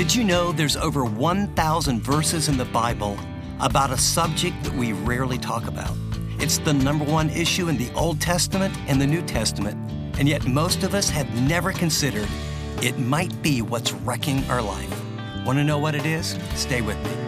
Did you know there's over 1,000 verses in the Bible about a subject that we rarely talk about? It's the number one issue in the Old Testament and the New Testament, and yet most of us have never considered it might be what's wrecking our life. Want to know what it is? Stay with me.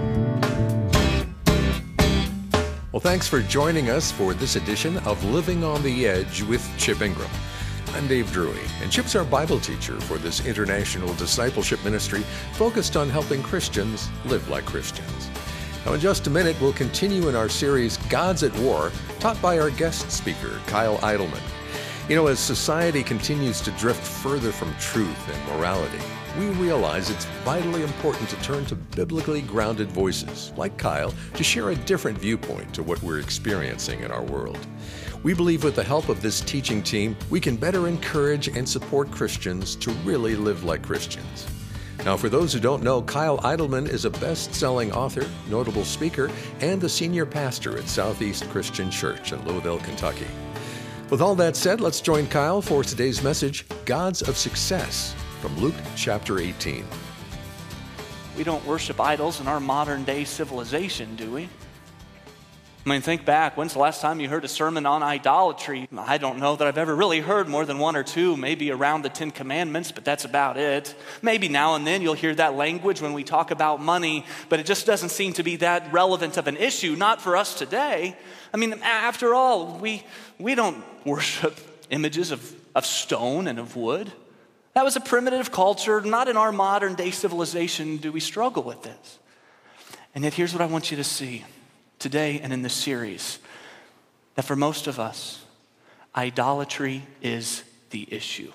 Well, thanks for joining us for this edition of Living on the Edge with Chip Ingram. I'm Dave Drury, and Chip's our Bible teacher for this international discipleship ministry focused on helping Christians live like Christians. Now, in just a minute, we'll continue in our series, God's at War, taught by our guest speaker, Kyle Idleman. You know, as society continues to drift further from truth and morality, we realize it's vitally important to turn to biblically grounded voices, like Kyle, to share a different viewpoint to what we're experiencing in our world. We believe with the help of this teaching team, we can better encourage and support Christians to really live like Christians. Now, for those who don't know, Kyle Idleman is a best-selling author, notable speaker, and the senior pastor at Southeast Christian Church in Louisville, Kentucky. With all that said, let's join Kyle for today's message, Gods of Success, from Luke chapter 18. We don't worship idols in our modern day civilization, do we? I mean, think back. When's the last time you heard a sermon on idolatry? I don't know that I've ever really heard more than one or two, maybe around the Ten Commandments, but that's about it. Maybe now and then you'll hear that language when we talk about money, but it just doesn't seem to be that relevant of an issue, not for us today. I mean, after all, we don't worship images of stone and of wood. That was a primitive culture. Not in our modern day civilization do we struggle with this. And yet here's what I want you to see today and in this series, that for most of us, idolatry is the issue.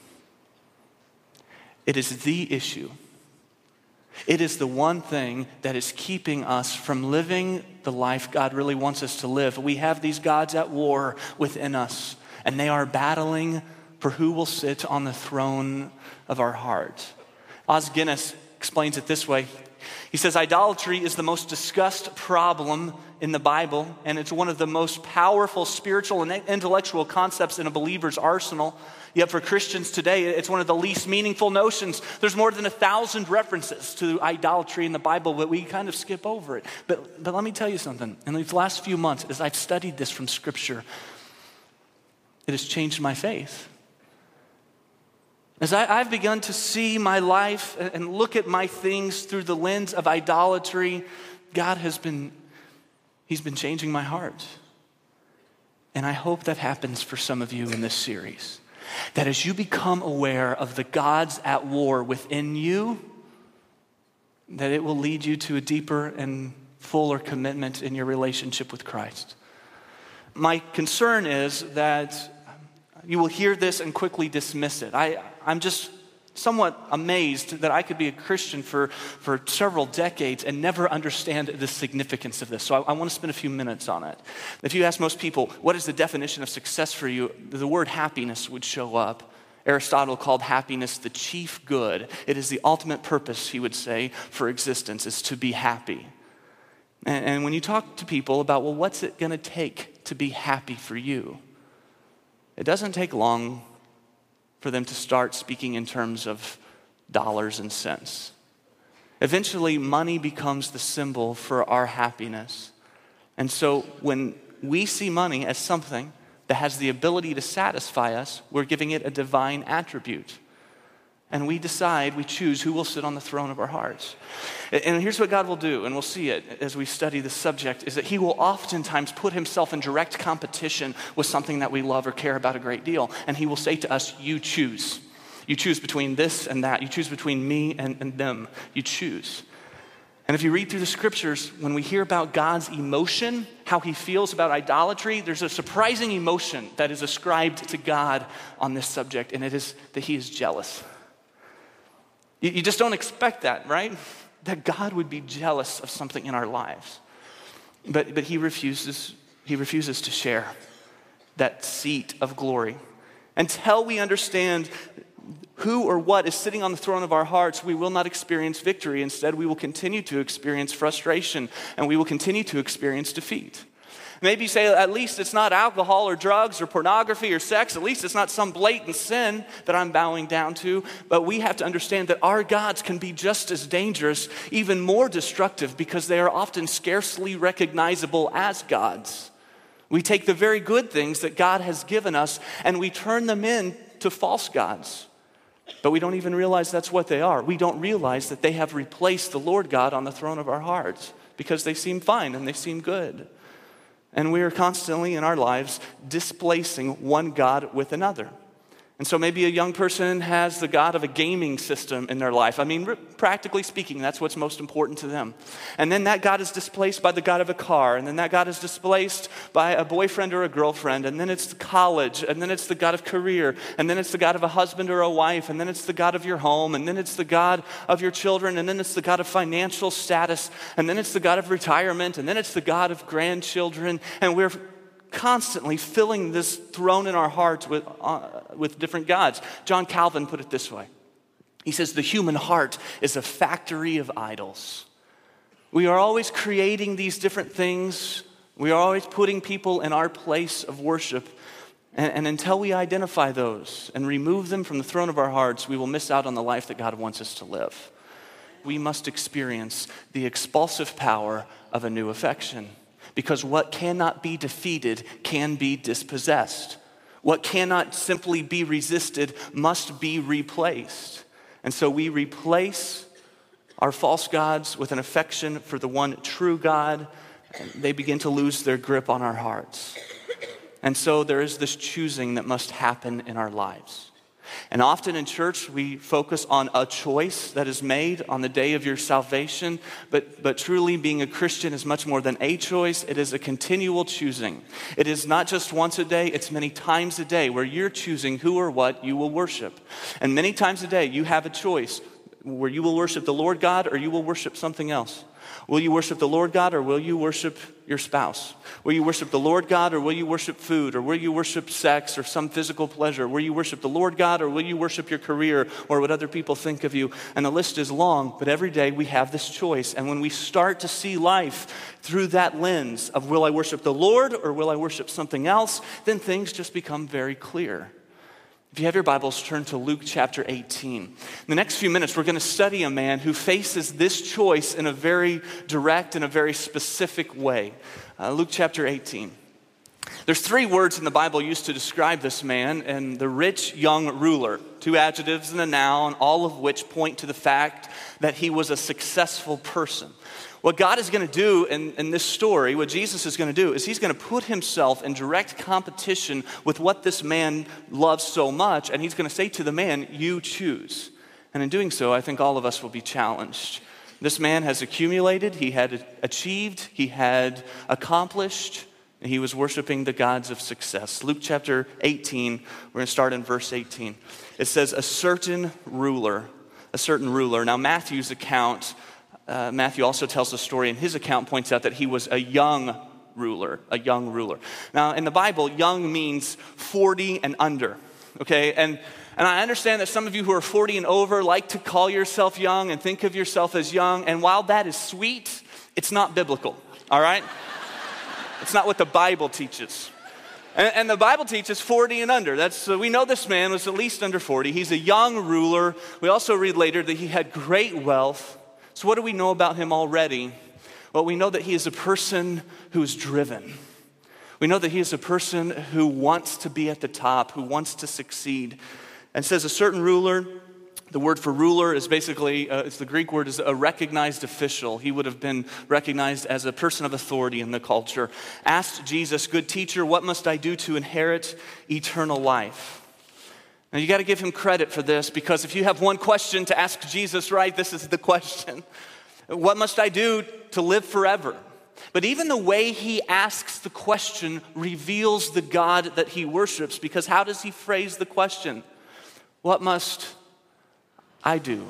It is the issue. It is the one thing that is keeping us from living the life God really wants us to live. We have these gods at war within us, and they are battling for who will sit on the throne of our heart. Os Guinness explains it this way. He says, idolatry is the most discussed problem in the Bible, and it's one of the most powerful spiritual and intellectual concepts in a believer's arsenal. Yet for Christians today, it's one of the least meaningful notions. There's more than 1,000 references to idolatry in the Bible, but we kind of skip over it. But let me tell you something. In these last few months, as I've studied this from Scripture, it has changed my faith. As I've begun to see my life and look at my things through the lens of idolatry, God He's been changing my heart. And I hope that happens for some of you in this series. That as you become aware of the gods at war within you, that it will lead you to a deeper and fuller commitment in your relationship with Christ. My concern is that you will hear this and quickly dismiss it. I'm just somewhat amazed that I could be a Christian for several decades and never understand the significance of this. So I want to spend a few minutes on it. If you ask most people, what is the definition of success for you? The word happiness would show up. Aristotle called happiness the chief good. It is the ultimate purpose, he would say, for existence, is to be happy. And when you talk to people about, well, what's it going to take to be happy for you? It doesn't take long for them to start speaking in terms of dollars and cents. Eventually, money becomes the symbol for our happiness. And so when we see money as something that has the ability to satisfy us, we're giving it a divine attribute. And we choose who will sit on the throne of our hearts. And here's what God will do, and we'll see it as we study this subject, is that he will oftentimes put himself in direct competition with something that we love or care about a great deal. And he will say to us, you choose. You choose between this and that. You choose between me and them. You choose. And if you read through the scriptures, when we hear about God's emotion, how he feels about idolatry, there's a surprising emotion that is ascribed to God on this subject, and it is that he is jealous. You just don't expect that, right? That God would be jealous of something in our lives. But he refuses to share that seat of glory. Until we understand who or what is sitting on the throne of our hearts, we will not experience victory. Instead, we will continue to experience frustration, and we will continue to experience defeat. Maybe you say, at least it's not alcohol or drugs or pornography or sex. At least it's not some blatant sin that I'm bowing down to. But we have to understand that our gods can be just as dangerous, even more destructive, because they are often scarcely recognizable as gods. We take the very good things that God has given us and we turn them into false gods. But we don't even realize that's what they are. We don't realize that they have replaced the Lord God on the throne of our hearts because they seem fine and they seem good. And we are constantly in our lives displacing one God with another. And so maybe a young person has the God of a gaming system in their life. I mean, practically speaking, that's what's most important to them. And then that God is displaced by the God of a car. And then that God is displaced by a boyfriend or a girlfriend. And then it's college. And then it's the God of career. And then it's the God of a husband or a wife. And then it's the God of your home. And then it's the God of your children. And then it's the God of financial status. And then it's the God of retirement. And then it's the God of grandchildren. And we're constantly filling this throne in our hearts with different gods. John Calvin put it this way. He says, the human heart is a factory of idols. We are always creating these different things. We are always putting people in our place of worship. And until we identify those and remove them from the throne of our hearts, we will miss out on the life that God wants us to live. We must experience the expulsive power of a new affection. Because what cannot be defeated can be dispossessed. What cannot simply be resisted must be replaced. And so we replace our false gods with an affection for the one true God. And they begin to lose their grip on our hearts. And so there is this choosing that must happen in our lives. And often in church, we focus on a choice that is made on the day of your salvation. But truly, being a Christian is much more than a choice. It is a continual choosing. It is not just once a day, it's many times a day where you're choosing who or what you will worship. And many times a day, you have a choice where you will worship the Lord God or you will worship something else. Will you worship the Lord God or will you worship your spouse? Will you worship the Lord God or will you worship food? Or will you worship sex or some physical pleasure? Will you worship the Lord God or will you worship your career or what other people think of you? And the list is long, but every day we have this choice. And when we start to see life through that lens of will I worship the Lord or will I worship something else, then things just become very clear. If you have your Bibles, turn to Luke chapter 18. In the next few minutes, we're going to study a man who faces this choice in a very direct and a very specific way. Luke chapter 18. There's 3 words in the Bible used to describe this man, and the rich young ruler. 2 adjectives and a noun, all of which point to the fact that he was a successful person. What God is going to do in this story, what Jesus is going to do, is he's going to put himself in direct competition with what this man loves so much, and he's going to say to the man, you choose. And in doing so, I think all of us will be challenged. This man has accumulated, he had achieved, he had accomplished, and he was worshiping the gods of success. Luke chapter 18, we're going to start in verse 18. It says, a certain ruler. Now Matthew's account, Matthew also tells the story, and his account points out that he was a young ruler. Now, in the Bible, young means 40 and under, okay? And I understand that some of you who are 40 and over like to call yourself young and think of yourself as young, and while that is sweet, it's not biblical, all right? It's not what the Bible teaches. And the Bible teaches 40 and under. We know this man was at least under 40. He's a young ruler. We also read later that he had great wealth. So what do we know about him already? Well, we know that he is a person who is driven. We know that he is a person who wants to be at the top, who wants to succeed. And says a certain ruler. The word for ruler is basically, it's the Greek word, is a recognized official. He would have been recognized as a person of authority in the culture. Asked Jesus, good teacher, what must I do to inherit eternal life? Now, you got to give him credit for this, because if you have one question to ask Jesus, right, this is the question. What must I do to live forever? But even the way he asks the question reveals the God that he worships, because how does he phrase the question? What must I do?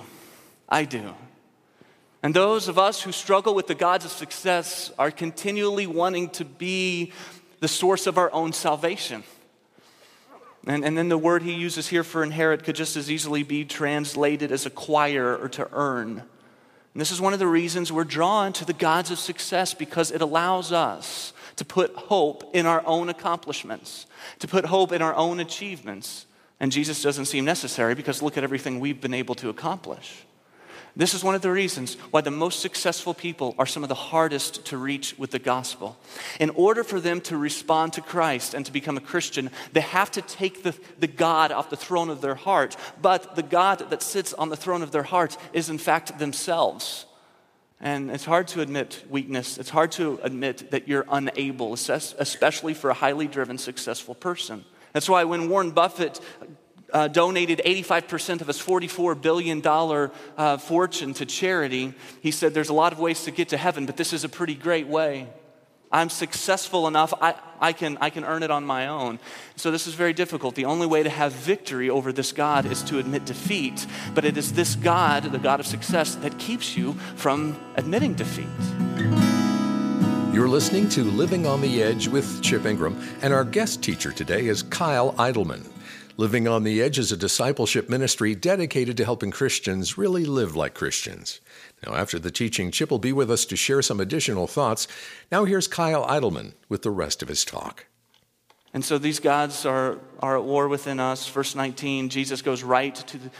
And those of us who struggle with the gods of success are continually wanting to be the source of our own salvation. And then the word he uses here for inherit could just as easily be translated as acquire or to earn. And this is one of the reasons we're drawn to the gods of success, because it allows us to put hope in our own accomplishments, to put hope in our own achievements. And Jesus doesn't seem necessary, because look at everything we've been able to accomplish. This is one of the reasons why the most successful people are some of the hardest to reach with the gospel. In order for them to respond to Christ and to become a Christian, they have to take the God off the throne of their heart. But the God that sits on the throne of their heart is in fact themselves. And it's hard to admit weakness. It's hard to admit that you're unable, especially for a highly driven, successful person. That's why when Warren Buffett donated 85% of his $44 billion fortune to charity, he said, there's a lot of ways to get to heaven, but this is a pretty great way. I'm successful enough, I can earn it on my own. So this is very difficult. The only way to have victory over this God is to admit defeat, but it is this God, the God of success, that keeps you from admitting defeat. You're listening to Living on the Edge with Chip Ingram, and our guest teacher today is Kyle Idleman. Living on the Edge is a discipleship ministry dedicated to helping Christians really live like Christians. Now, after the teaching, Chip will be with us to share some additional thoughts. Now here's Kyle Idleman with the rest of his talk. And so these gods are at war within us. Verse 19, Jesus goes right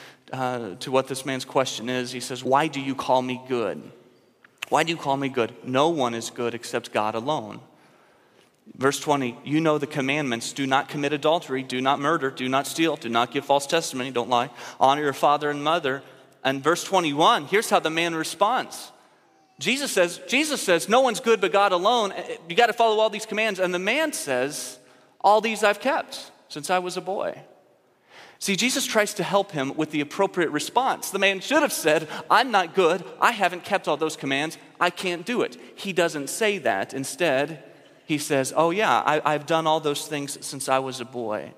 to what this man's question is. He says, why do you call me good? Why do you call me good? No one is good except God alone. Verse 20, you know the commandments: do not commit adultery, do not murder, do not steal, do not give false testimony, don't lie, honor your father and mother. And verse 21, here's how the man responds. Jesus says, no one's good but God alone. You got to follow all these commands. And the man says, all these I've kept since I was a boy. See, Jesus tries to help him with the appropriate response. The man should have said, I'm not good, I haven't kept all those commands, I can't do it. He doesn't say that. Instead, he says, oh yeah, I've done all those things since I was a boy.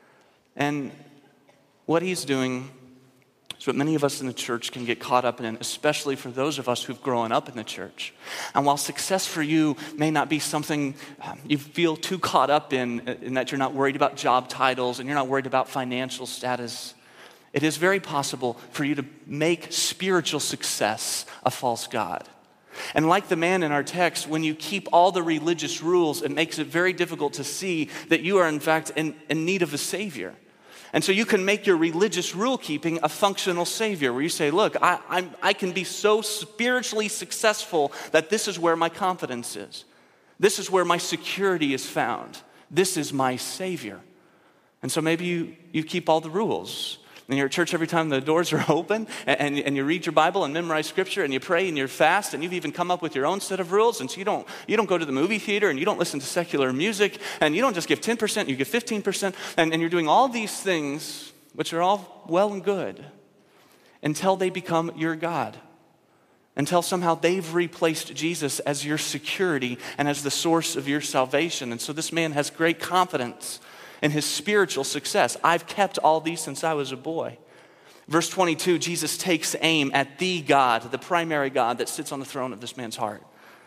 And what he's doing is what many of us in the church can get caught up in, especially for those of us who've grown up in the church. And while success for you may not be something you feel too caught up in that you're not worried about job titles and you're not worried about financial status, it is very possible for you to make spiritual success a false god. And like the man in our text, when you keep all the religious rules, it makes it very difficult to see that you are in fact in need of a savior. And so you can make your religious rule keeping a functional savior, where you say, look, I can be so spiritually successful that this is where my confidence is. This is where my security is found. This is my savior. And so maybe you keep all the rules. And you're at church every time the doors are open, and you read your Bible and memorize scripture, and you pray and you fast, and you've even come up with your own set of rules. And so you don't go to the movie theater, and you don't listen to secular music, and you don't just give 10%, you give 15%, and you're doing all these things, which are all well and good, until they become your God. Until somehow they've replaced Jesus as your security and as the source of your salvation. And so this man has great confidence in his spiritual success. I've kept all these since I was a boy. Verse 22, Jesus takes aim at the God, the primary God that sits on the throne of this man's heart.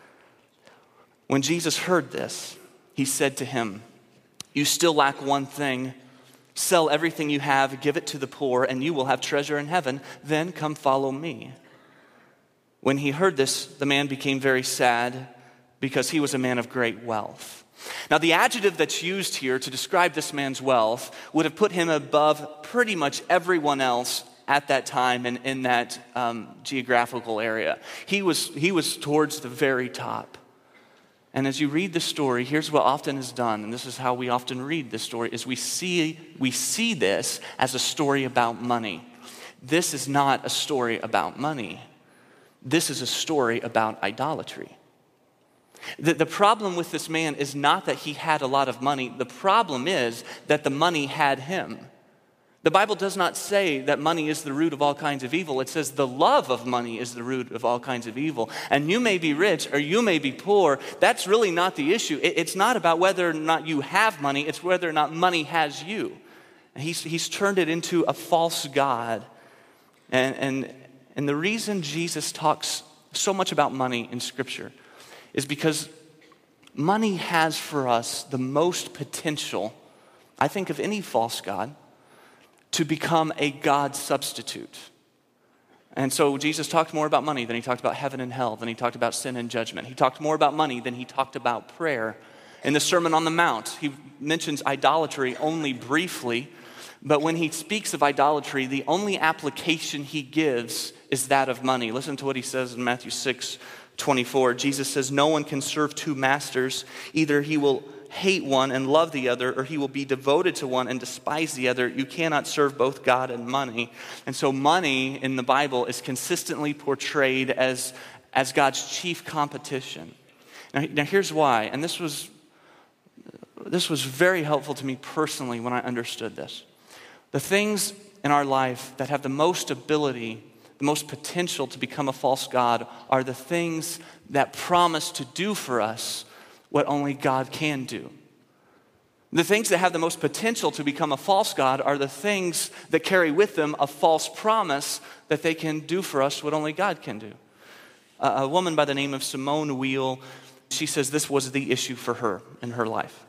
When Jesus heard this, he said to him, you still lack one thing. Sell everything you have, give it to the poor, and you will have treasure in heaven. Then come follow me. When he heard this, the man became very sad, because he was a man of great wealth. Now, the adjective that's used here to describe this man's wealth would have put him above pretty much everyone else at that time and in that geographical area. He was towards the very top. And as you read the story, here's what often is done, and this is how we often read this story, is we see this as a story about money. This is not a story about money. This is a story about idolatry. The problem with this man is not that he had a lot of money. The problem is that the money had him. The Bible does not say that money is the root of all kinds of evil. It says the love of money is the root of all kinds of evil. And you may be rich or you may be poor. That's really not the issue. It's not about whether or not you have money. It's whether or not money has you. And he's turned it into a false god. And the reason Jesus talks so much about money in Scripture is because money has for us the most potential, I think, of any false god, to become a God substitute. And so Jesus talked more about money than he talked about heaven and hell, than he talked about sin and judgment. He talked more about money than he talked about prayer. In the Sermon on the Mount, he mentions idolatry only briefly, but when he speaks of idolatry, the only application he gives is that of money. Listen to what he says in Matthew 6:24. Jesus says, "No one can serve two masters. Either he will hate one and love the other, or he will be devoted to one and despise the other. You cannot serve both God and money." And so money in the Bible is consistently portrayed as God's chief competition. Now here's why, and this was very helpful to me personally when I understood this. The things in our life that have the most ability, the most potential to become a false god are the things that promise to do for us what only God can do. The things that have the most potential to become a false god are the things that carry with them a false promise that they can do for us what only God can do. A woman by the name of Simone Weil, she says this was the issue for her in her life.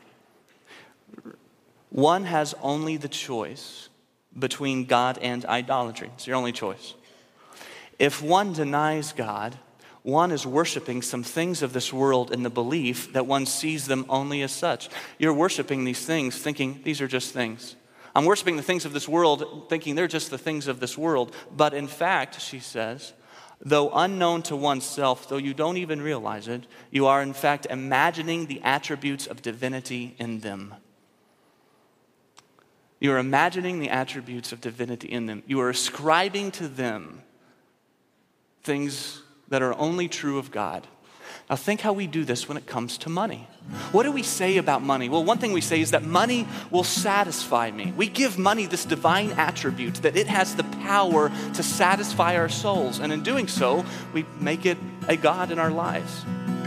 One has only the choice between God and idolatry. It's your only choice. If one denies God, one is worshiping some things of this world in the belief that one sees them only as such. You're worshiping these things thinking these are just things. I'm worshiping the things of this world thinking they're just the things of this world. But in fact, she says, though unknown to oneself, though you don't even realize it, you are in fact imagining the attributes of divinity in them. You are imagining the attributes of divinity in them. You are ascribing to them things that are only true of God. Now think how we do this when it comes to money. What do we say about money? Well, one thing we say is that money will satisfy me. We give money this divine attribute that it has the power to satisfy our souls. And in doing so, we make it a god in our lives.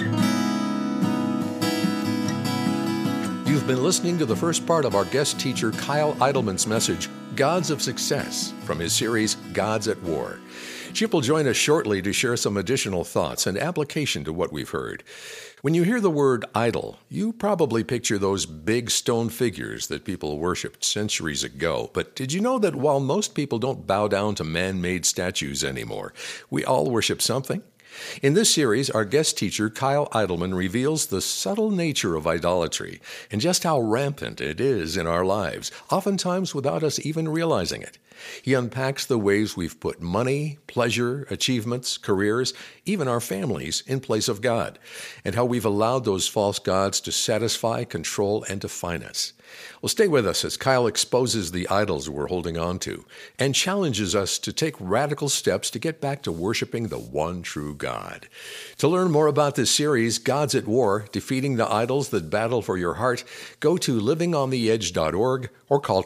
You've been listening to the first part of our guest teacher Kyle Idleman's message, Gods of Success, from his series, Gods at War. Chip will join us shortly to share some additional thoughts and application to what we've heard. When you hear the word idol, you probably picture those big stone figures that people worshipped centuries ago. But did you know that while most people don't bow down to man-made statues anymore, we all worship something? In this series, our guest teacher, Kyle Idleman, reveals the subtle nature of idolatry and just how rampant it is in our lives, oftentimes without us even realizing it. He unpacks the ways we've put money, pleasure, achievements, careers, even our families in place of God, and how we've allowed those false gods to satisfy, control, and define us. Well, stay with us as Kyle exposes the idols we're holding on to and challenges us to take radical steps to get back to worshiping the one true God. To learn more about this series, Gods at War, Defeating the Idols That Battle for Your Heart, go to livingontheedge.org or call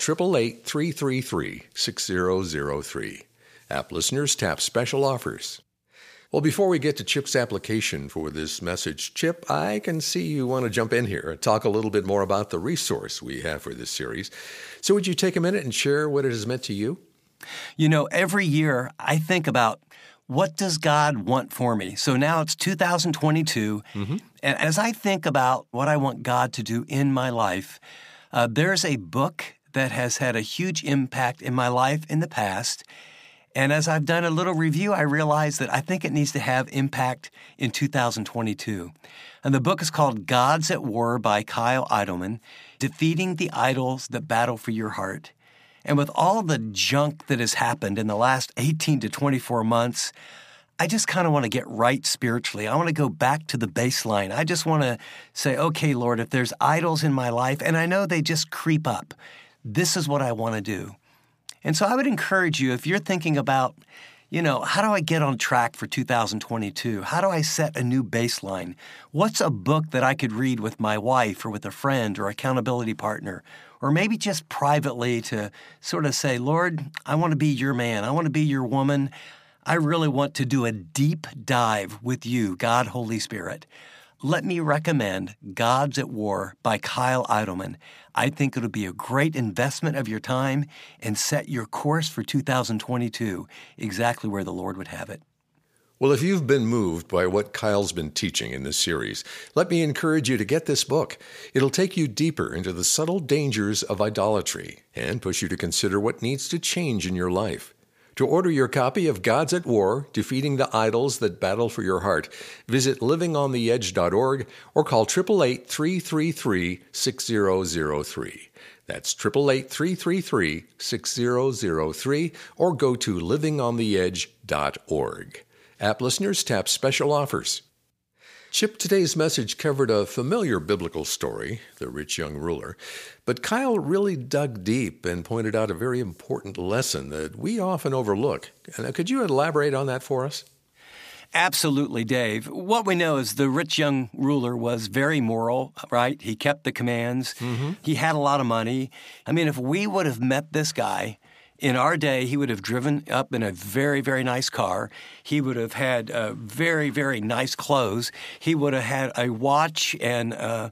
888-333-6003. App listeners tap special offers. Well, before we get to Chip's application for this message, Chip, I can see you want to jump in here and talk a little bit more about the resource we have for this series. So would you take a minute and share what it has meant to you? You know, every year I think about what does God want for me? So now it's 2022, and as I think about what I want God to do in my life, there's a book that has had a huge impact in my life in the past. And as I've done a little review, I realized that I think it needs to have impact in 2022. And the book is called Gods at War by Kyle Idleman, Defeating the Idols That Battle for Your Heart. And with all the junk that has happened in the last 18 to 24 months, I just kind of want to get right spiritually. I want to go back to the baseline. I just want to say, okay, Lord, if there's idols in my life, and I know they just creep up, this is what I want to do. And so I would encourage you, if you're thinking about, how do I get on track for 2022? How do I set a new baseline? What's a book that I could read with my wife or with a friend or accountability partner? Or maybe just privately to sort of say, Lord, I want to be your man. I want to be your woman. I really want to do a deep dive with you, God, Holy Spirit. Let me recommend Gods at War by Kyle Idleman. I think it'll be a great investment of your time and set your course for 2022, exactly where the Lord would have it. Well, if you've been moved by what Kyle's been teaching in this series, let me encourage you to get this book. It'll take you deeper into the subtle dangers of idolatry and push you to consider what needs to change in your life. To order your copy of Gods at War, Defeating the Idols That Battle for Your Heart, visit livingontheedge.org or call 888-333-6003. That's 888-333-6003 or go to livingontheedge.org. App listeners tap special offers. Chip, today's message covered a familiar biblical story, the rich young ruler, but Kyle really dug deep and pointed out a very important lesson that we often overlook. Could you elaborate on that for us? Absolutely, Dave. What we know is the rich young ruler was very moral, right? He kept the commands. Mm-hmm. He had a lot of money. I mean, if we would have met this guy in our day, he would have driven up in a very, very nice car. He would have had very, very nice clothes. He would have had a watch and, that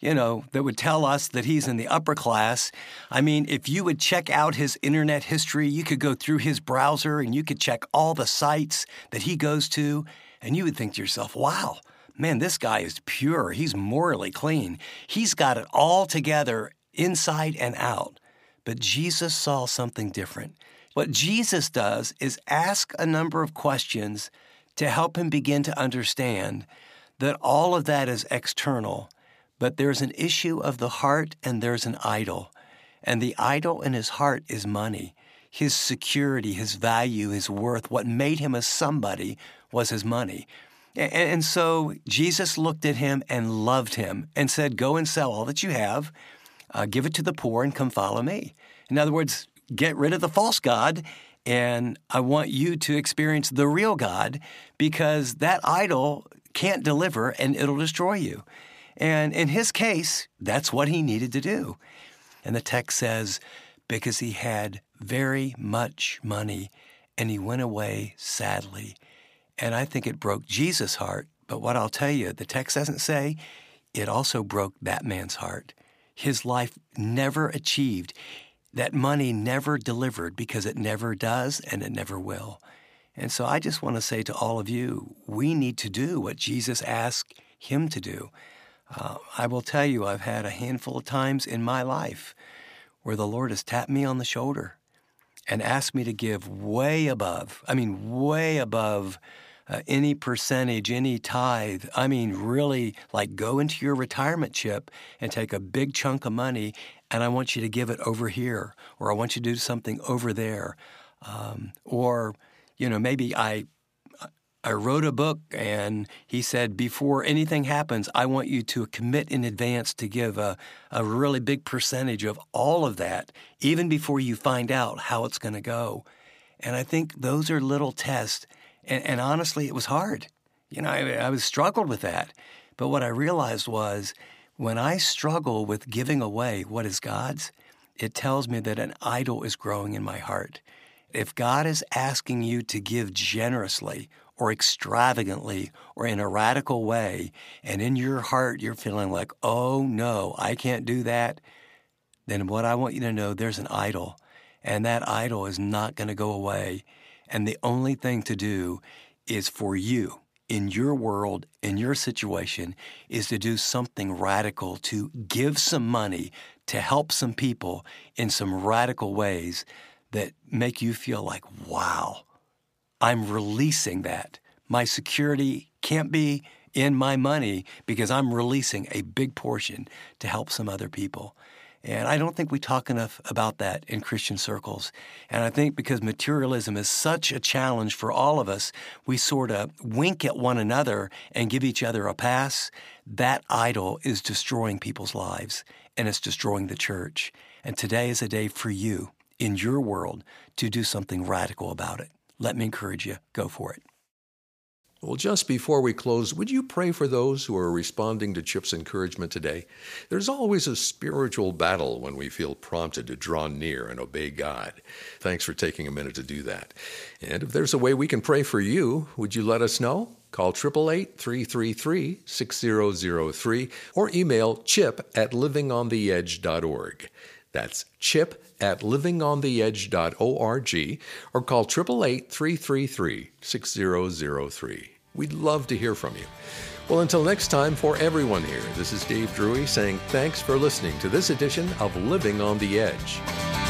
would tell us that he's in the upper class. I mean, if you would check out his internet history, you could go through his browser and you could check all the sites that he goes to, and you would think to yourself, wow, man, this guy is pure. He's morally clean. He's got it all together inside and out. But Jesus saw something different. What Jesus does is ask a number of questions to help him begin to understand that all of that is external, but there's an issue of the heart and there's an idol. And the idol in his heart is money. His security, his value, his worth, what made him a somebody was his money. And so Jesus looked at him and loved him and said, go and sell all that you have. Give it to the poor and come follow me. In other words, get rid of the false God, and I want you to experience the real God, because that idol can't deliver and it'll destroy you. And in his case, that's what he needed to do. And the text says, because he had very much money, and he went away sadly. And I think it broke Jesus' heart. But what I'll tell you, the text doesn't say, it also broke that man's heart. His life never achieved. That money never delivered, because it never does and it never will. And so I just want to say to all of you, we need to do what Jesus asked him to do. I will tell you, I've had a handful of times in my life where the Lord has tapped me on the shoulder and asked me to give way above any percentage, any tithe. I mean, really, like, go into your retirement chip and take a big chunk of money, and I want you to give it over here, or I want you to do something over there. Maybe I wrote a book, and he said, before anything happens, I want you to commit in advance to give a really big percentage of all of that, even before you find out how it's going to go. And I think those are little tests. And honestly, it was hard. I was struggled with that. But what I realized was, when I struggle with giving away what is God's, it tells me that an idol is growing in my heart. If God is asking you to give generously or extravagantly or in a radical way, and in your heart you're feeling like, oh no, I can't do that, then what I want you to know, there's an idol. And that idol is not going to go away. And the only thing to do is for you, in your world, in your situation, is to do something radical, to give some money, to help some people in some radical ways that make you feel like, wow, I'm releasing that. My security can't be in my money, because I'm releasing a big portion to help some other people. And I don't think we talk enough about that in Christian circles. And I think because materialism is such a challenge for all of us, we sort of wink at one another and give each other a pass. That idol is destroying people's lives, and it's destroying the church. And today is a day for you, in your world, to do something radical about it. Let me encourage you, go for it. Well, just before we close, would you pray for those who are responding to Chip's encouragement today? There's always a spiritual battle when we feel prompted to draw near and obey God. Thanks for taking a minute to do that. And if there's a way we can pray for you, would you let us know? Call 888-333-6003 or email chip@livingontheedge.org. That's chip@livingontheedge.org, or call 888-333-6003. We'd love to hear from you. Well, until next time, for everyone here, this is Dave Drury saying thanks for listening to this edition of Living on the Edge.